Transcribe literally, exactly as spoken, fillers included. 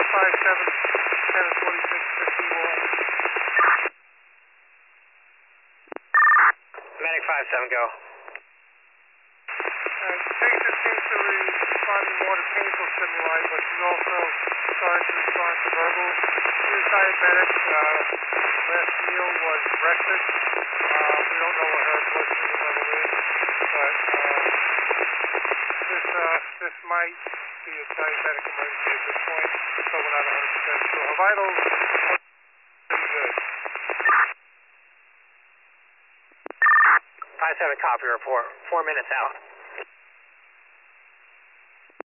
five seven, ten and forty-six, fifty-one. Medic five seven, go. Uh, patient seems to be responding more to painful stimuli, but she's also starting to respond to verbal. She is diabetic. Uh, last meal was breakfast. Uh, we don't know what her blood sugar level is, but uh, this uh, this might be a diabetic emergency at this point, so we're not one hundred percent sure. Her vitals are pretty good. five seven, copy report. Four minutes out.